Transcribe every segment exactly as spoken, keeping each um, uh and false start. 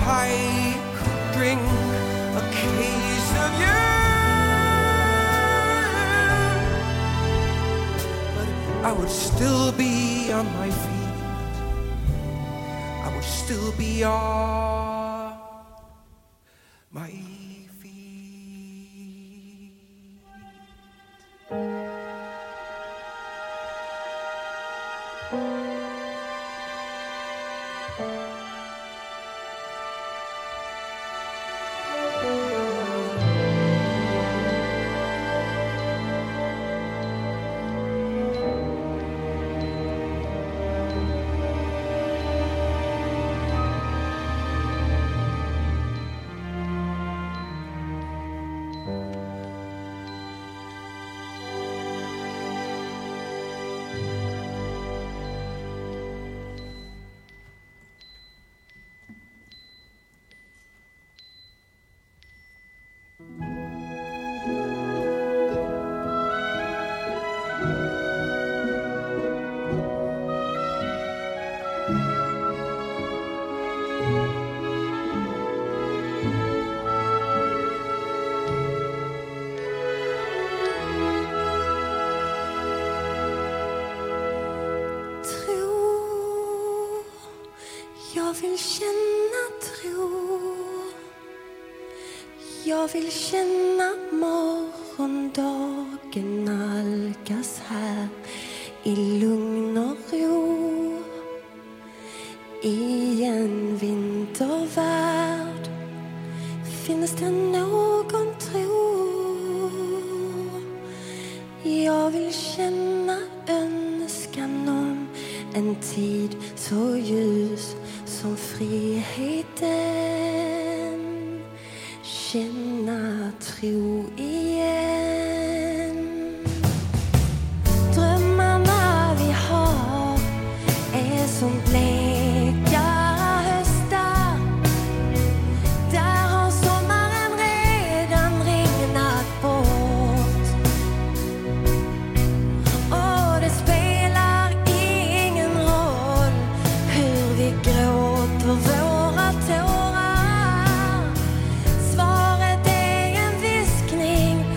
I could drink a case of you, but I would still be on my feet. I would still be on my feet. Jag vill känna tro. Jag vill känna morgondagen nalkas här i lugn och ro. I en vintervärld finns det någon tro. Jag vill känna önskan om en tid så ljus som friheten, känna tro igen. Drömmarna vi har är som bleka höstar. Där har sommaren redan regnat bort. Och det spelar ingen roll hur vi gråter våra tårar. Svaret är en viskning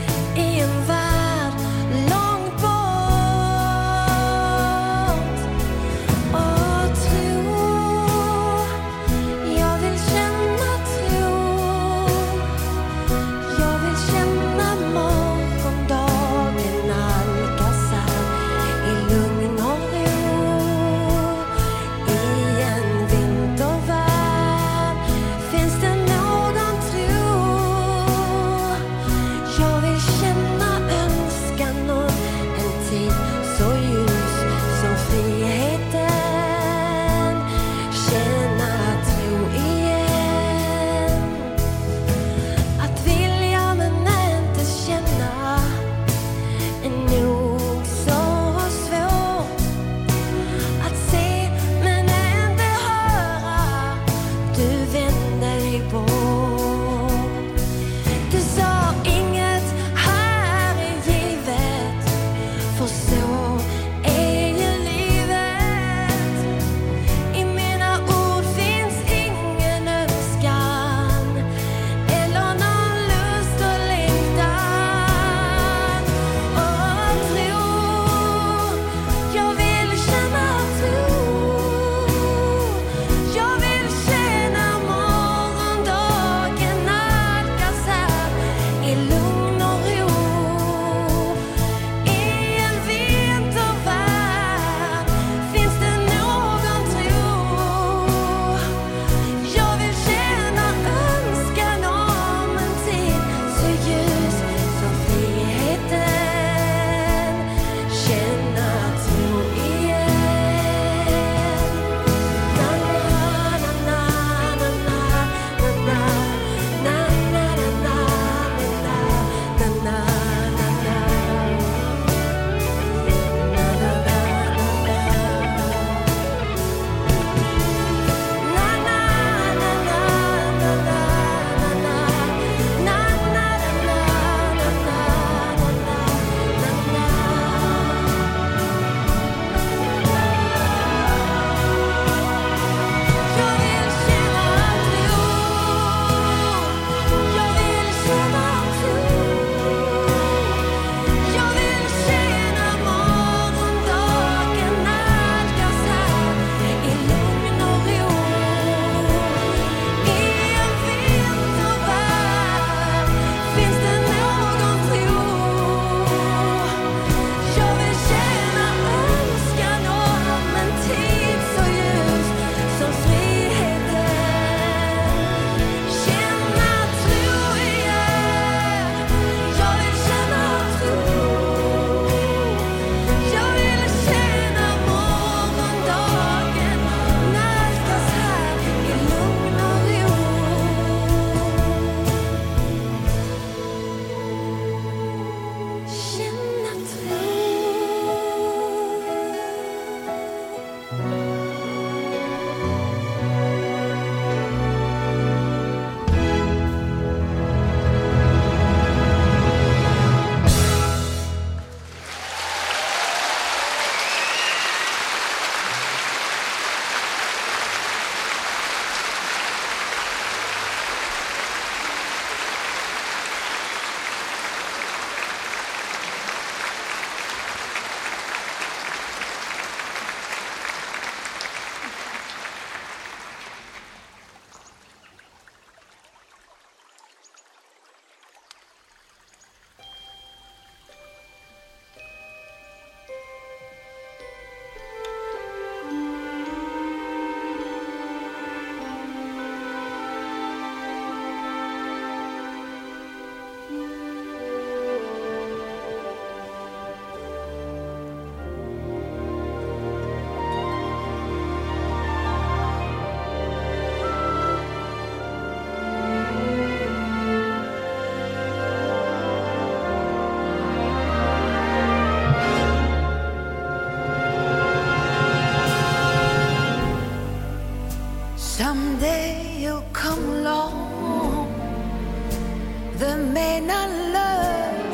man I love,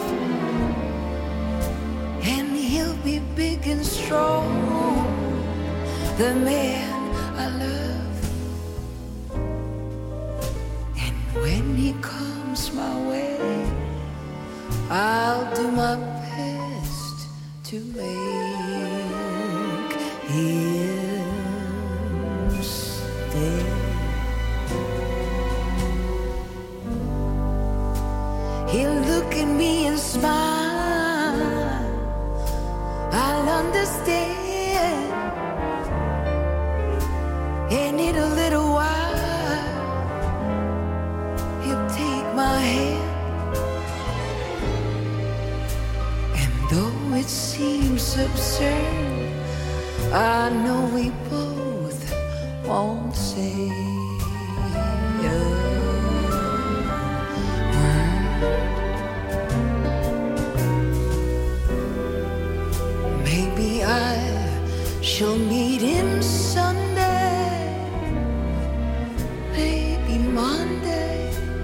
and he'll be big and strong, the man I love. And when he comes my way, I'll do my best to make him stay. He'll look at me and smile, I'll understand. And in a little while, he'll take my hand. And though it seems absurd, I know we both won't say a word. Maybe I shall meet him Sunday, maybe Monday,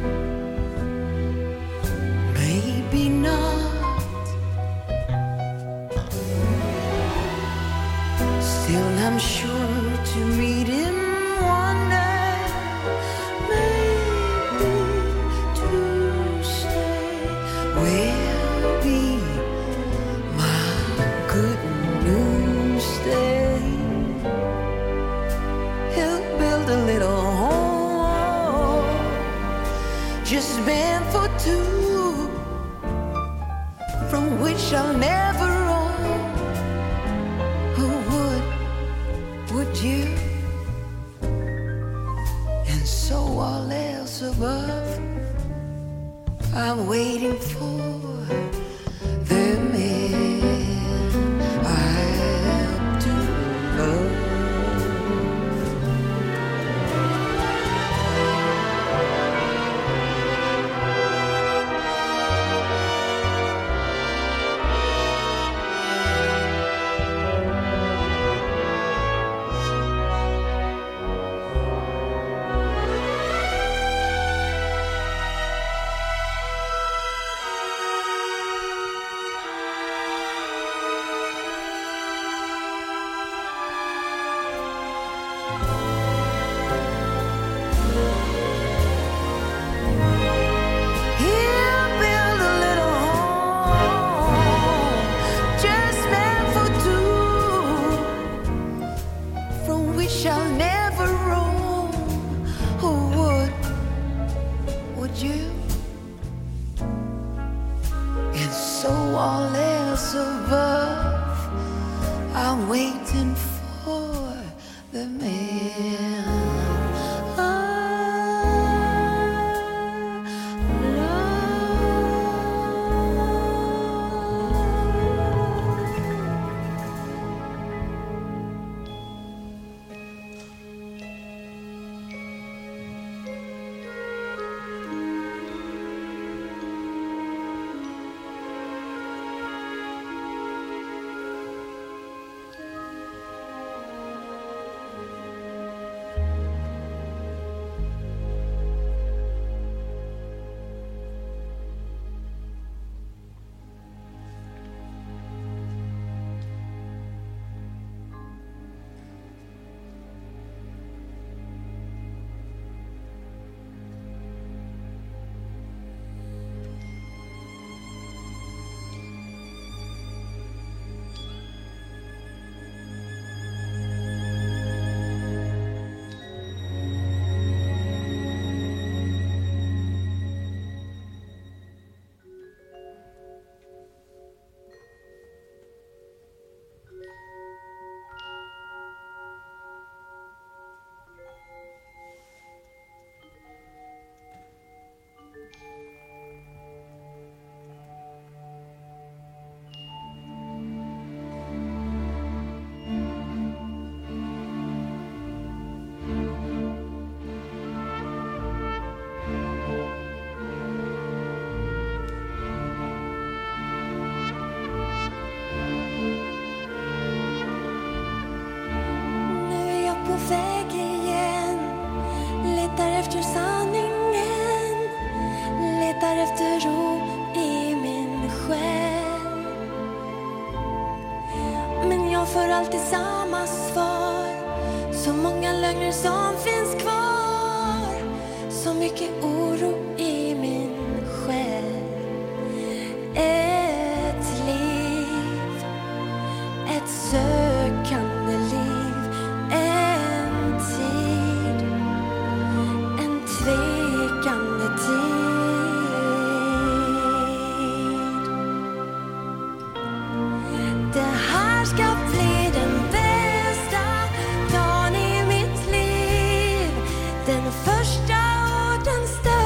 maybe not. Still I'm sure to meet him one day, maybe Tuesday will be my good news day. He'll build a little home, just meant for two, from which I'll never roam. Who would, would you? And so all else above, I'm waiting for the man I'll do love. He'll build a little home, just meant for two, from which I'll never roam. Who would, would you? And so all else above, I'm waiting for the man I efter oro i min själ. Men jag får alltid samma svar. Så många lögner som finns kvar. Så mycket oro i min själ. Ett liv, ett sökande liv. En tid, en tvekande tid. Det här ska bli den bästa dagen i mitt liv. Den första och den största.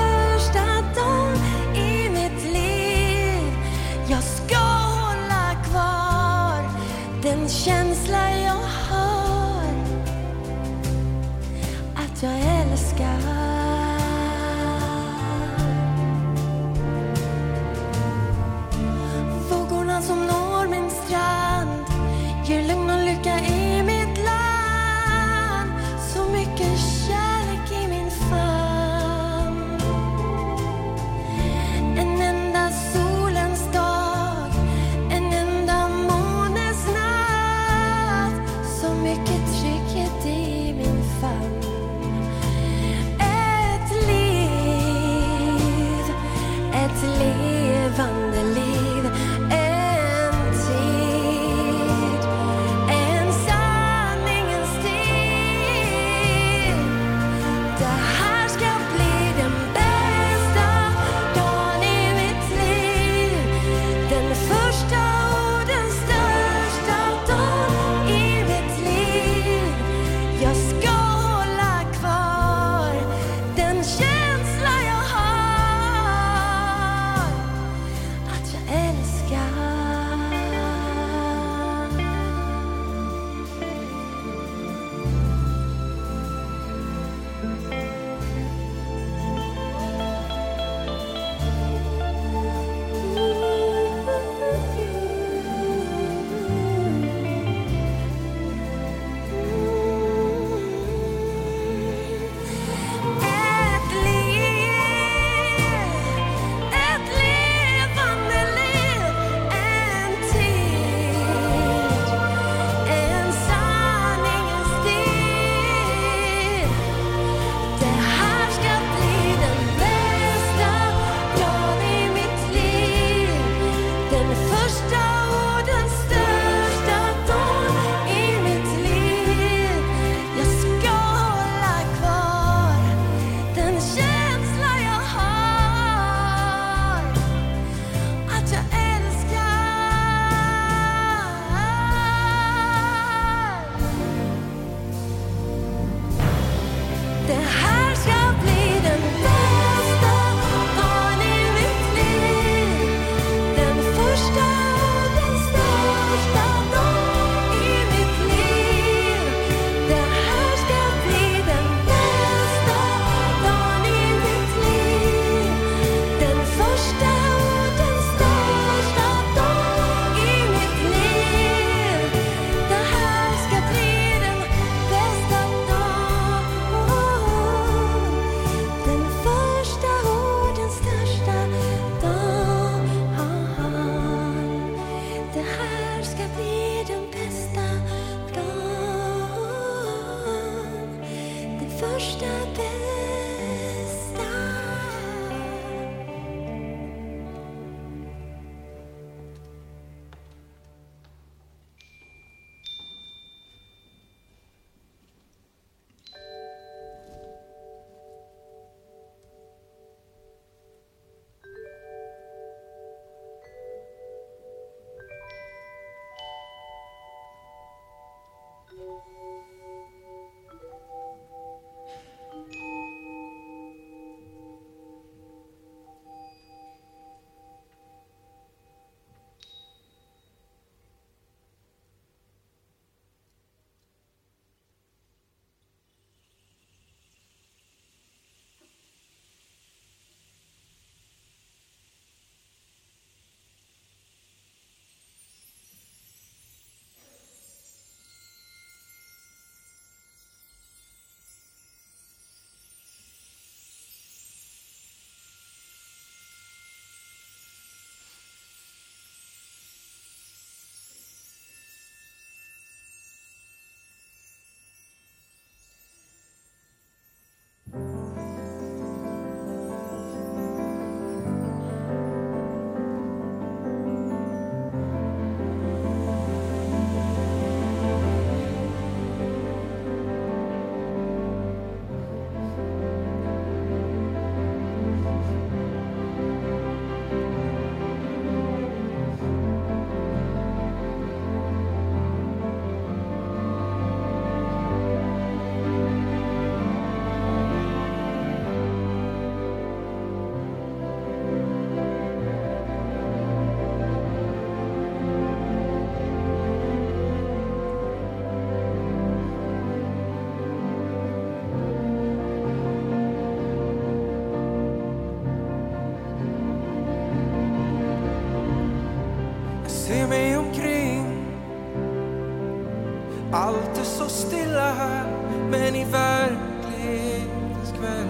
Allt är så stilla här, men i verklighetens kväll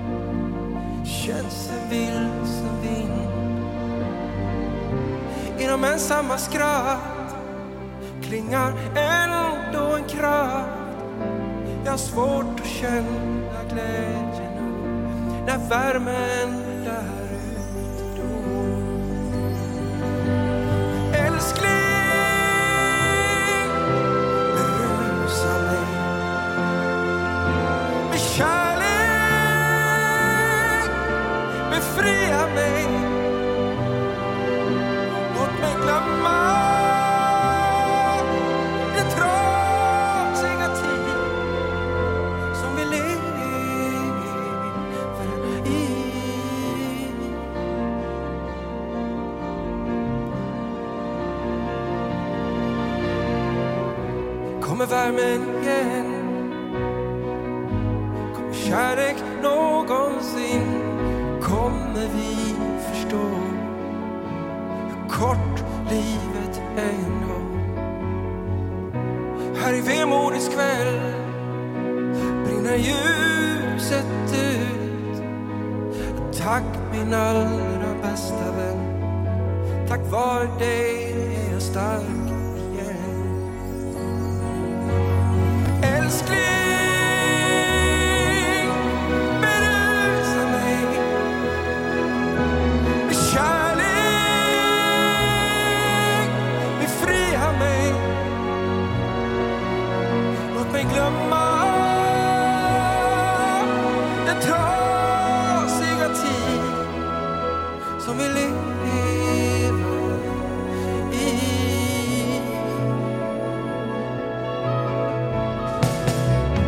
känns en vilsen vind. Inom ensamma skratt klingar ändå en kraft. Jag har svårt att känna glädjen nog när värmen där ute dår. Älskling, berusa mig med kärlek, befria mig. Låt mig glömma den trasiga tid som vi lever i. Kommer värmen igen? Kommer kärlek någonsin? Kommer vi förstå hur kort livet är ändå? Här i vemodens kväll brinner ljuset ut. Tack min allra bästa vän, tack vare dig är jag stark igen. Älskling, berusa mig med kärlek, befria mig. Låt mig glömma den trasiga tid som vi lever i.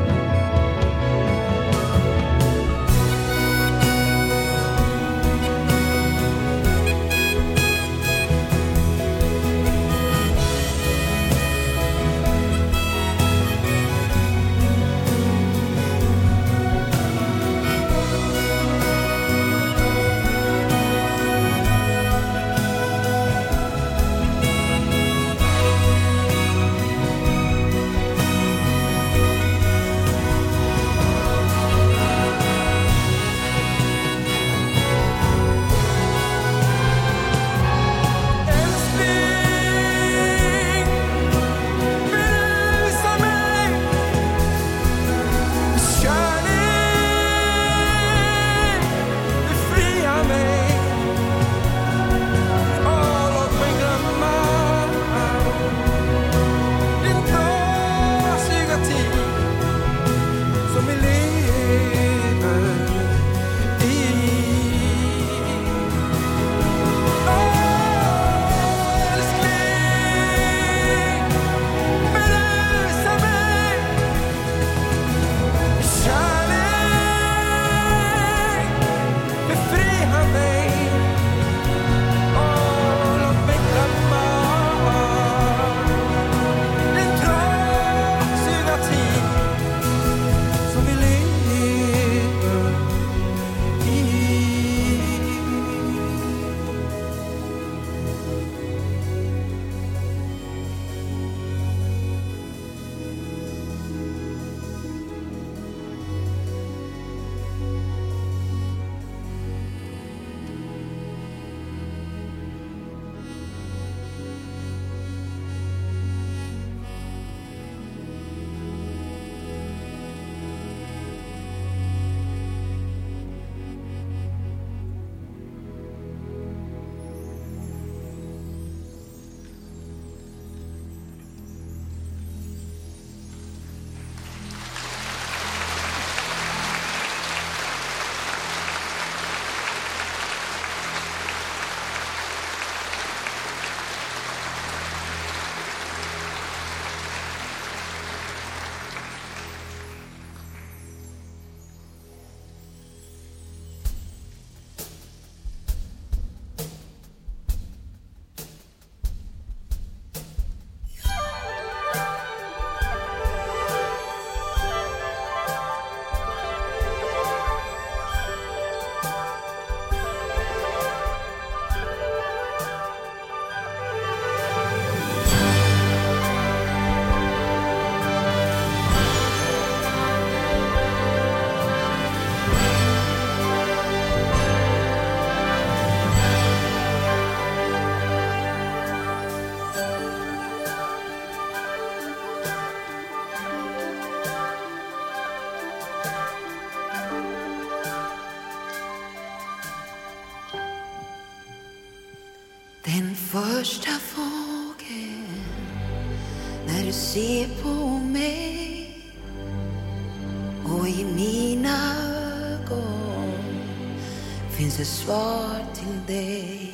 Den första fågeln när du ser på mig och i mina ögon finns ett svar till dig.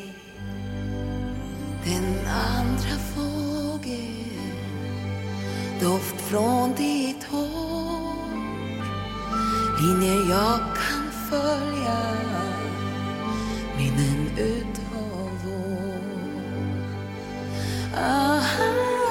Den andra fågeln, doft från ditt hår, linjer jag kan följa, minnen utav vår. Aha.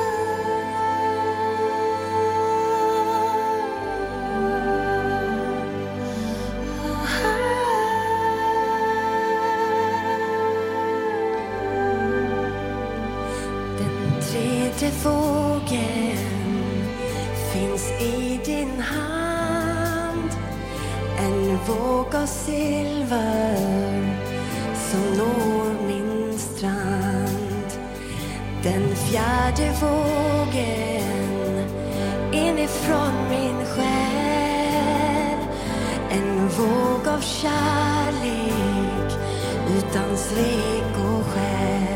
Tredje fågeln finns i din hand, en våg av silver som når min strand. Den fjärde vågen inifrån min själ, en våg av kärlek utan svek och skäl.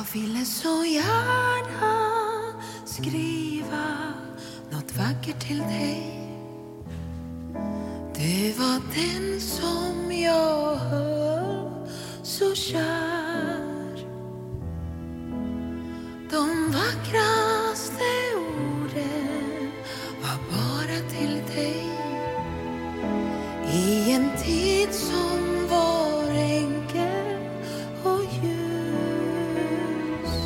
ville så gärna skriva något vackert till dig. Du var den som jag höll så kär. De vackraste orden var bara till dig. I en tid som var enkel och ljus.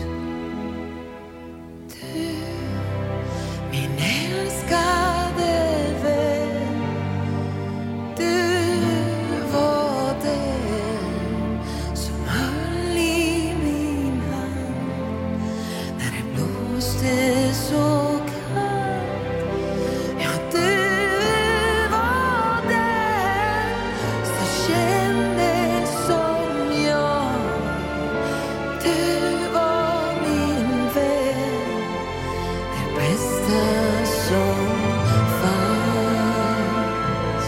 Du, min älskade vän, du var den som höll i min hand när det blåste så kallt. Ja, du var den som kände som jag. Du var min vän, det bästa som fanns.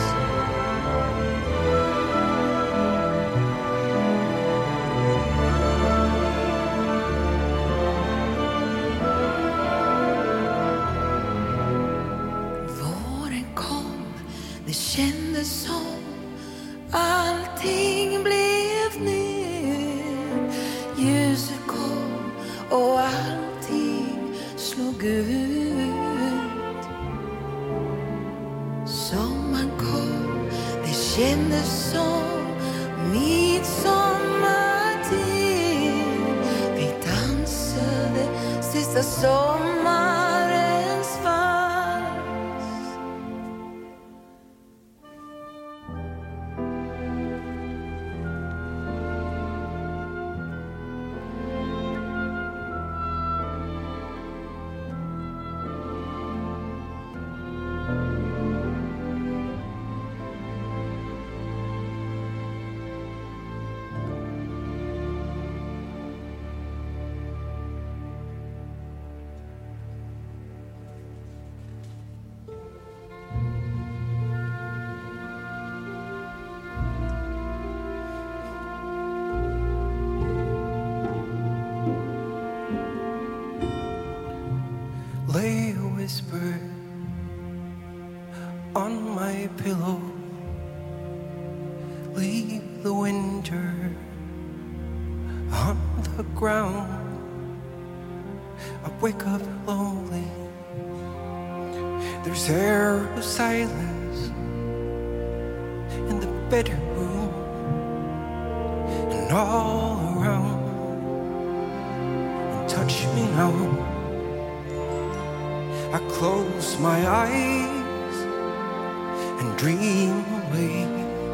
Våren kom, det kändes som allting blev nytt. Ljuset kom och allting slog ut. Sommaren kom, det kändes som midsommartid. Vi dansade sista sommarens vals. Lay a whisper on my pillow. Leave the winter on the ground. I wake up lonely. There's air of silence in the bedroom and all around. And touch me now. I close my eyes and dream away.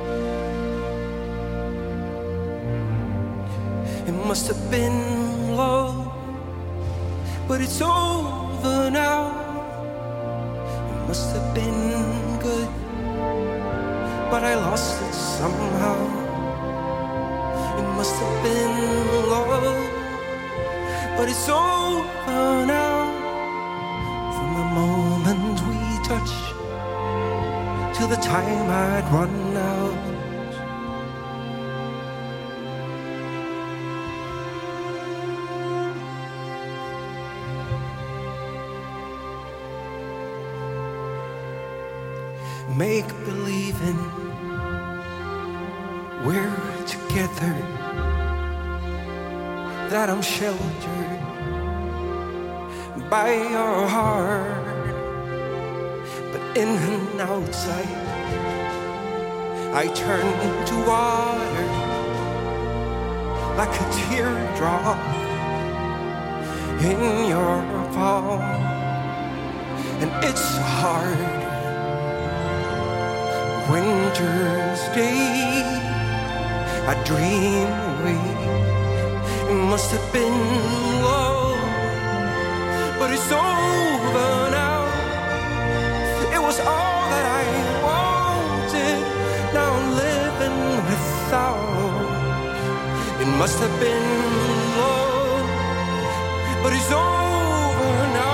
It must have been love, but it's over now. It must have been good, but I lost it somehow. It must have been love, but it's over now. From the moment we touch till the time I'd run out. Make believing we're together, that I'm sheltered by your heart, but in and outside I turn into water, like a teardrop in your palm. And it's hard, winter's day I dream away. It must have been love, but it's over now. It was all that I wanted, now I'm living without. It must have been love, but it's over now.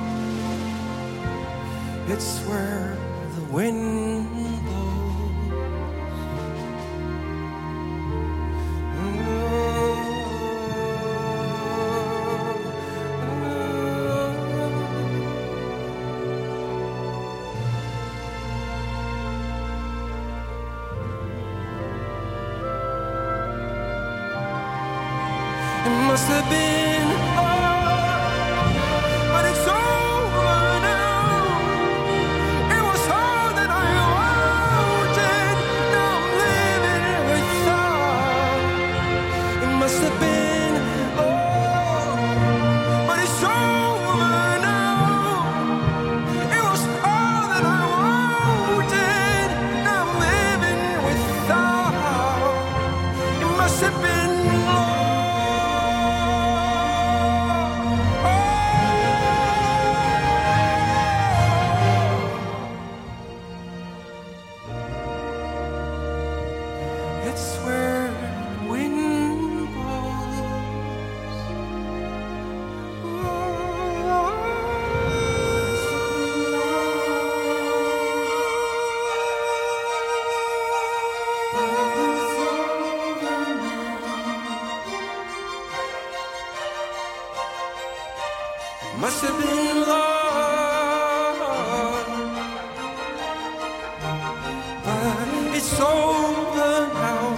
It's where the wind blows. must have been all, but it's over now. It was all that I wanted. Now I'm living without. It must have been all, but it's over now. It was all that I wanted. Now I'm living without. It must have been must have been love, but it's over now.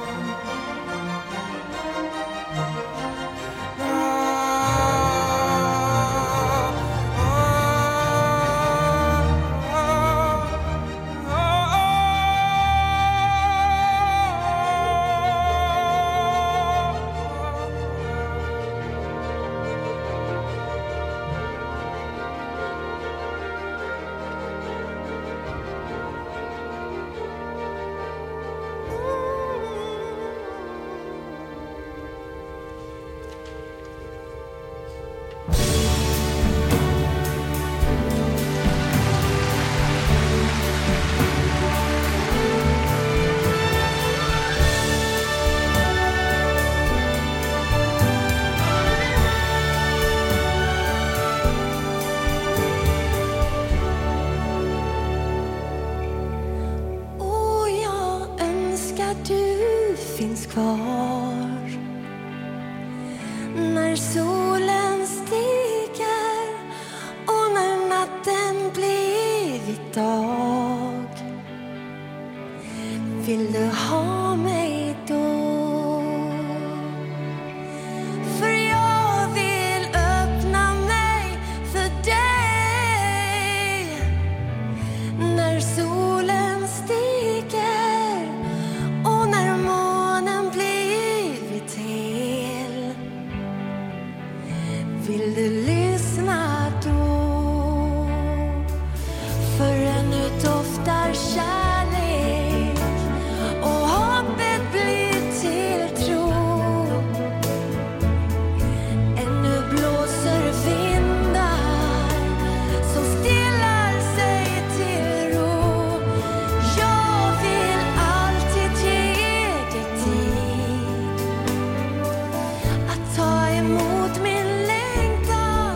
Finns kvar när solen stiger och när natten blivit dag. Vill du ha mig då? För jag vill öppna mig för dig när solen stiger och när månen blivit hel. Vill du lyssna då? För ännu doftar kärlek och hoppet blir till tro. Ännu blåser vindar som stillar sig till ro. Jag vill alltid ge dig tid att ta emot min längtan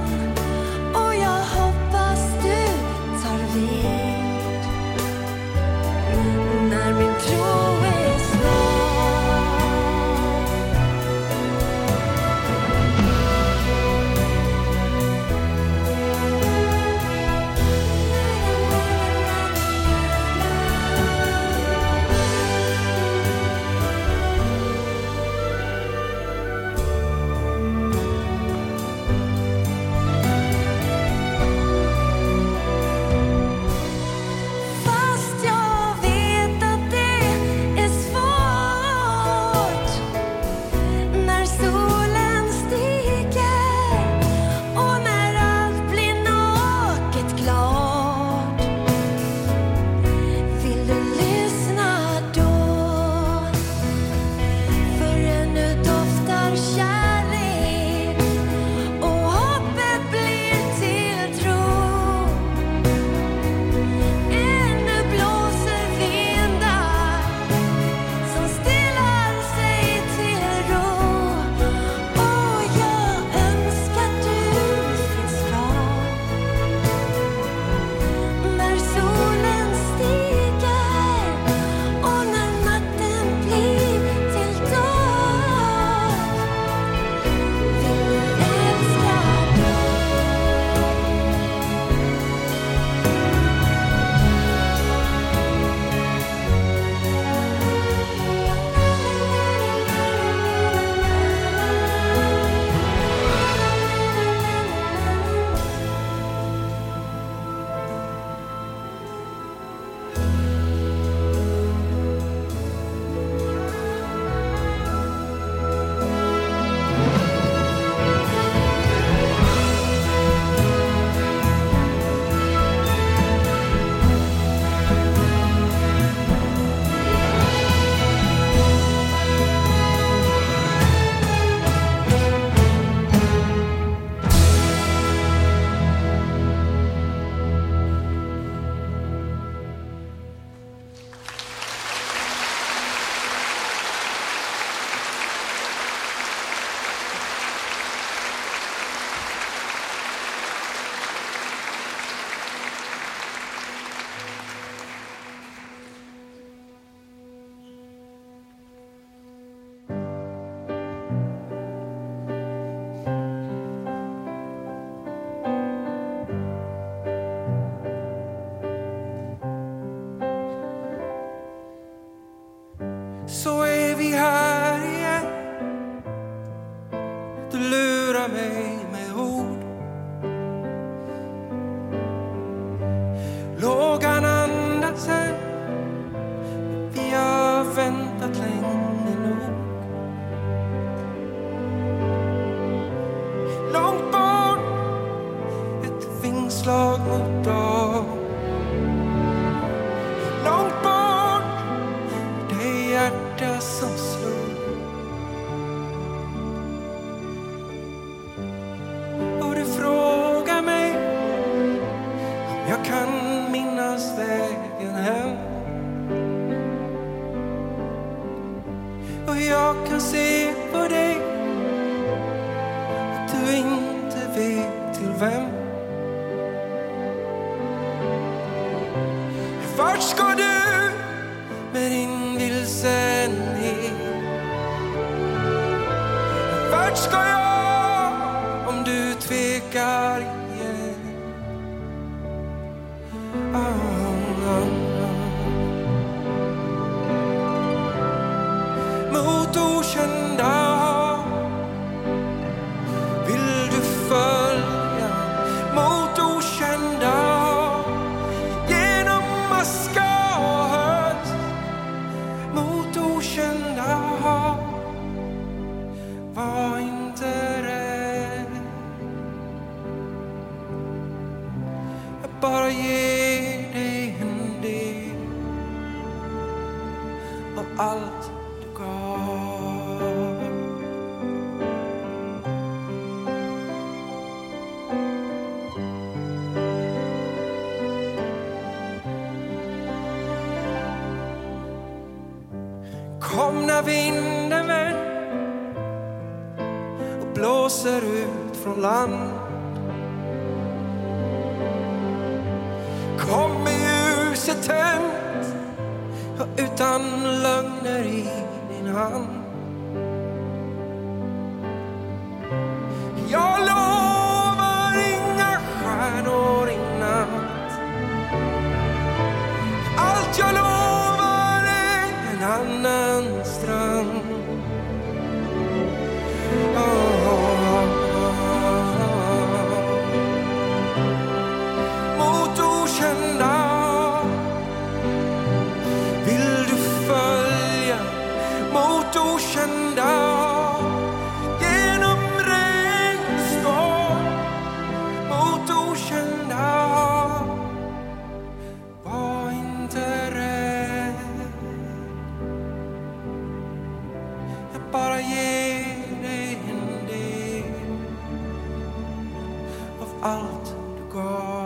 fråga mig med ord. Lågan andas här, vi har väntat länge nog. Långt bort, ett vingslag mot dag. Långt bort, det hjärta som slår. Och du frågar mig om jag kan minnas vägen hem. Och jag kan se på dig att du inte vet till vem. Vart ska du med din vilsenhet? Vart ska jag om du tvekar igen? Oh, oh, oh. Mot okända vill du följa, mot okända genom maska och höst, mot okända. Var inte rädd, jag bara ger dig en del av allt du gav. Kom när vinden vänder och blåser ut från land. Kom med ljuset tänt och utan lögner i din hand. Jag lovar inga stjärnor i natt. Allt jag lovar är en annan strand. Oh, oh, oh, oh. Mot okända vill du följa, mot okända genom regnstorm, mot okända. Var inte rädd, jag bara ger dig en del av allt du gav.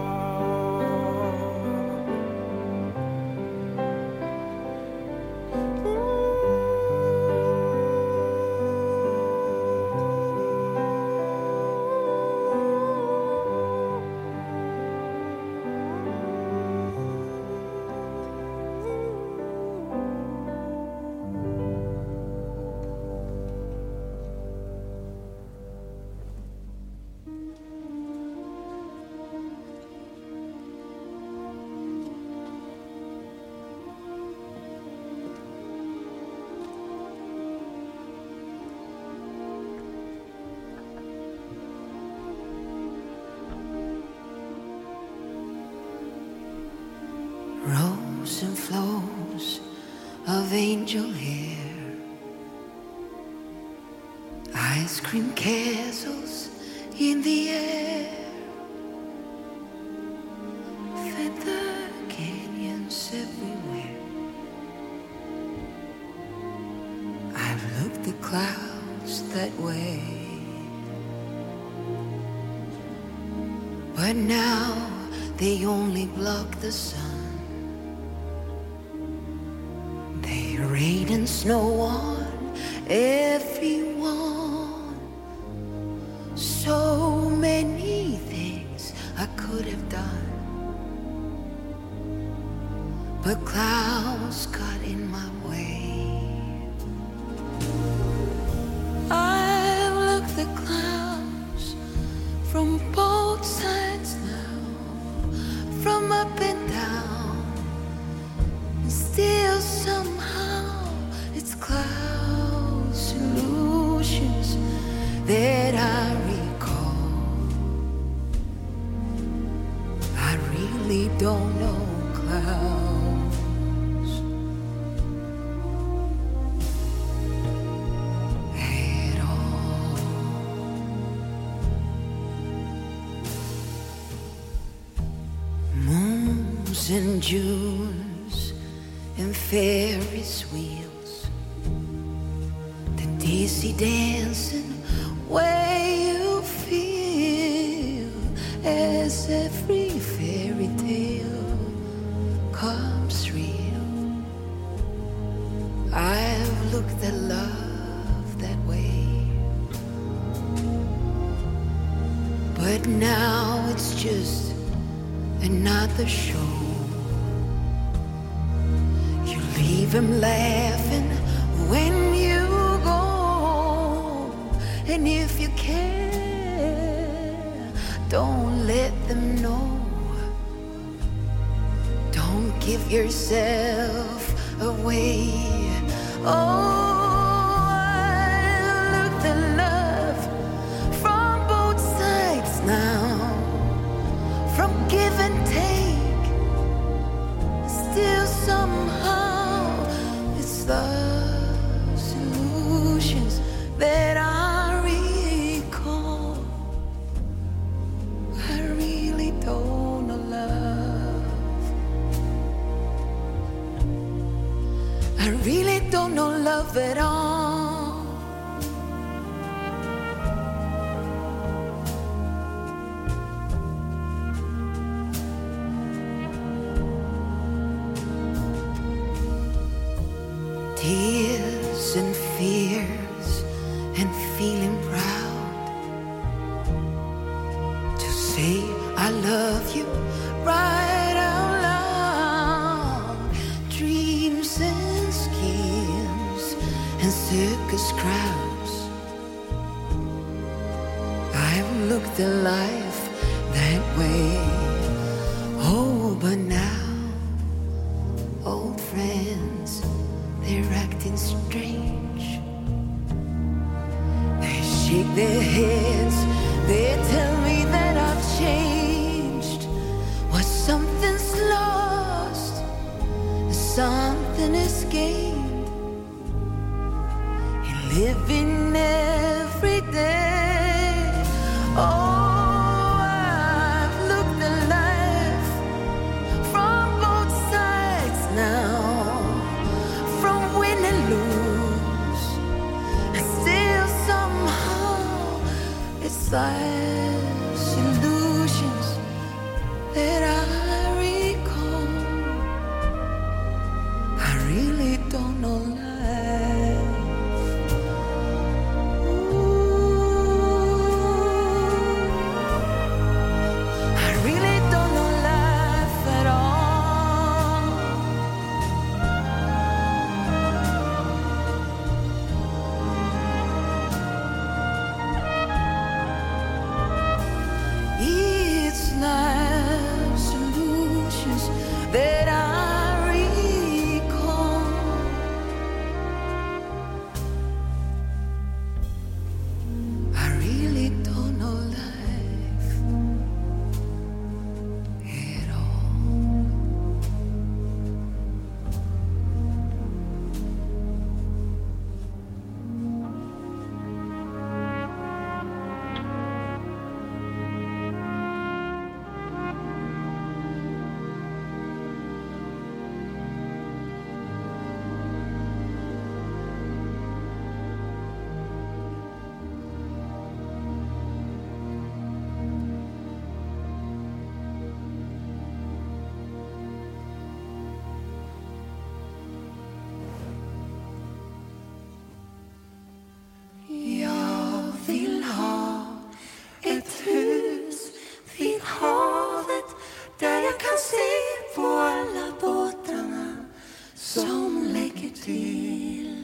Rose and flows of angel hair, ice cream castles in the air, feather canyons everywhere. I've looked the clouds that way, but now they only block the sun. Rain and snow on everyone. So many things I could have done, but clouds got in my way. I've looked the clouds from both sides now, from up and down, and still somehow it's clouds illusions that I don't know clouds at all. Moons and Junes and Ferris wheels, the dizzy dancing way you feel as every fairy tale comes real. I've looked at love that way, but now it's just another show. You leave him laughing when you go, and if you care, don't let them know. Don't give yourself away. Oh, I looked at love from both sides now, from give and take. Still somehow it's the solutions that I recall. I really don't know love. I really don't know love at all. Tears and fears and feeling proud to say I love you right out loud. Dreams and schemes and circus crowds. I've looked at life that way. Oh, but now old friends, they're acting strange. They shake their heads, they tell me that I've changed. What something's lost, something is gained in living every day. Oh, I've looked at life from both sides now, from win and lose, and still somehow it's life's illusions that I recall. I really don't know life. Ooh, I really don't know life at all. It's life's illusions that I recall. I really don't know life at all. Jag vill ha ett hus vid havet där jag kan se på alla båtarna som lägger till.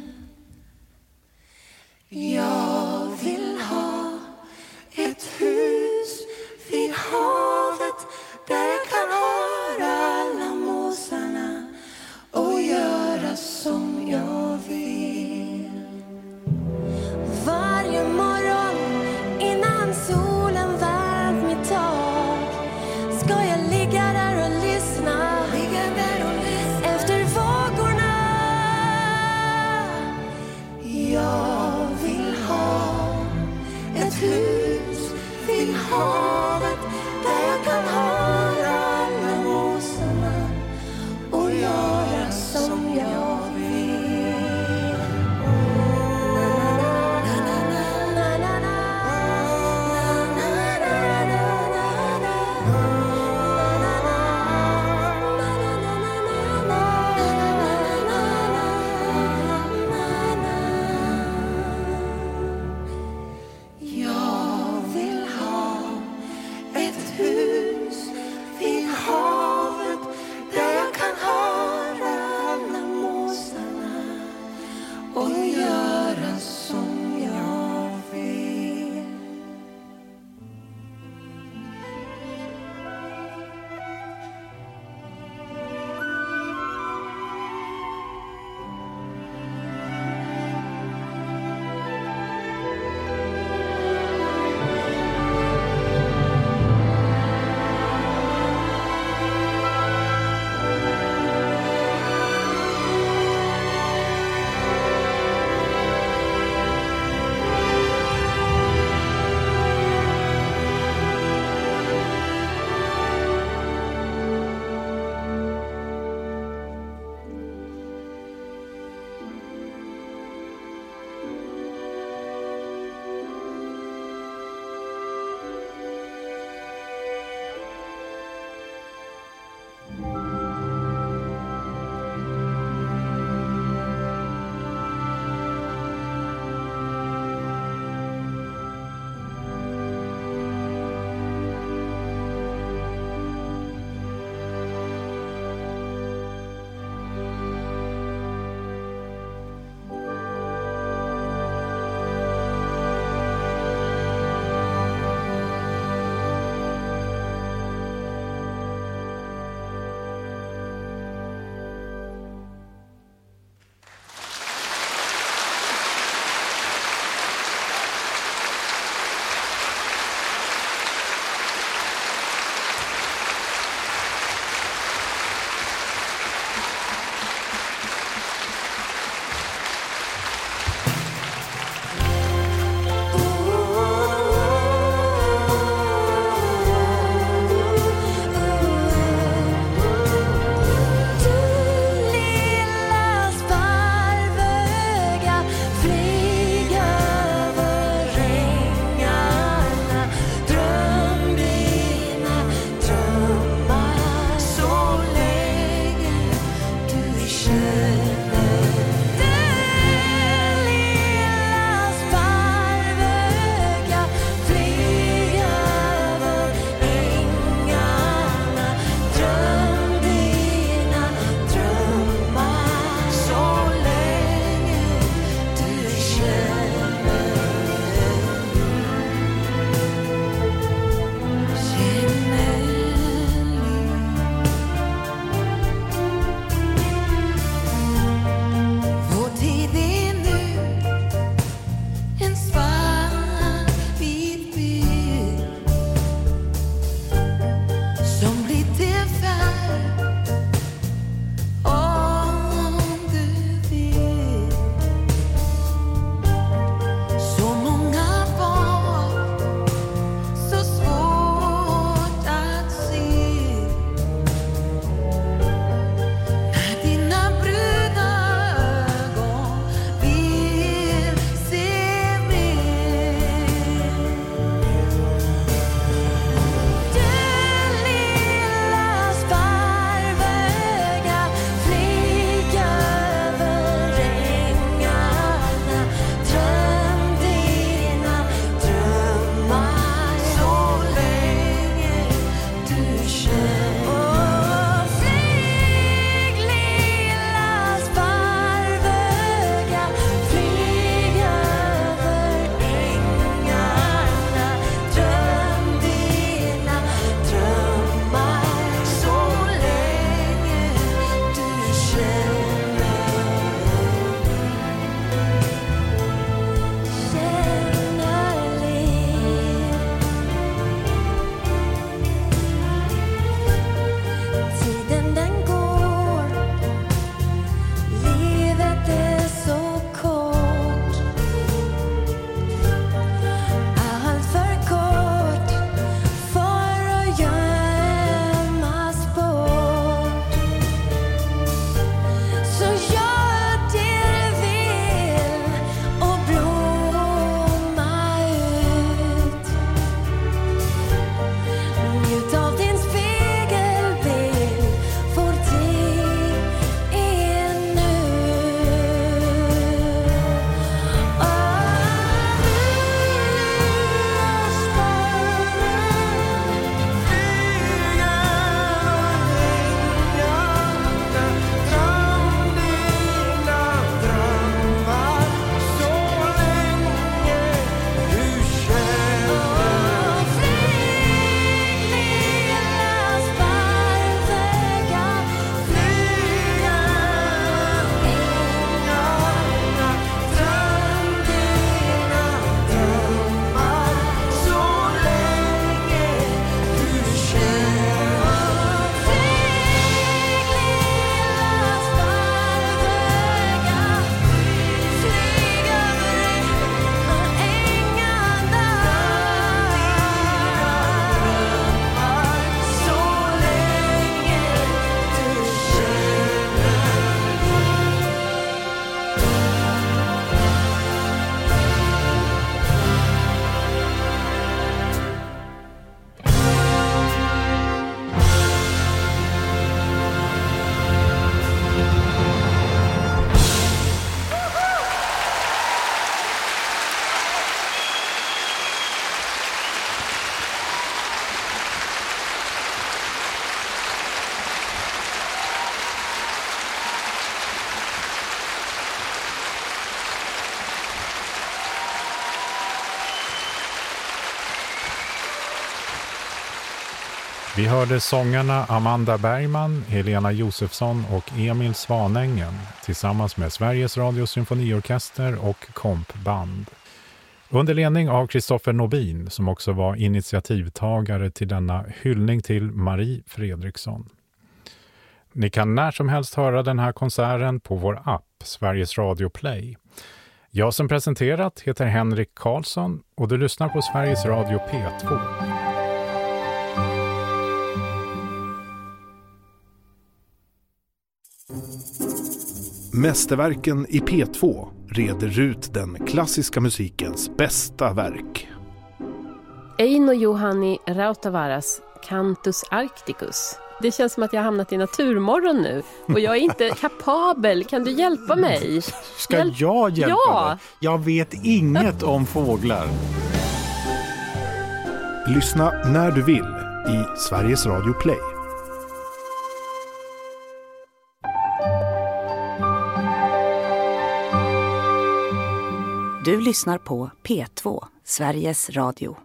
Jag vill ha ett hus vid havet där jag kan höra alla måsarna och göra som jag vill. Varje morgon innan solen värmt mitt tak ska jag ligga där och lyssna ett hus vid havet där jag kan höra alla måsarna och göra som jag vill. Jag vill ha Vi hörde sångarna Amanda Bergman, Helena Josefsson och Emil Svanängen tillsammans med Sveriges Radio Symfoniorkester och kompband. Under ledning av Kristoffer Nobin som också var initiativtagare till denna hyllning till Marie Fredriksson. Ni kan när som helst höra den här konserten på vår app Sveriges Radio Play. Jag som presenterat heter Henrik Karlsson och du lyssnar på Sveriges Radio P två. Mästerverken i P två reder ut den klassiska musikens bästa verk. Eino Juhani Rautavaras Cantus Arcticus. Det känns som att jag har hamnat i Naturmorgon nu och jag är inte kapabel. Kan du hjälpa mig? Ska Hjälp- jag hjälpa ja. dig? Jag vet inget om fåglar. Lyssna när du vill i Sveriges Radio Play. Du lyssnar på P två, Sveriges Radio.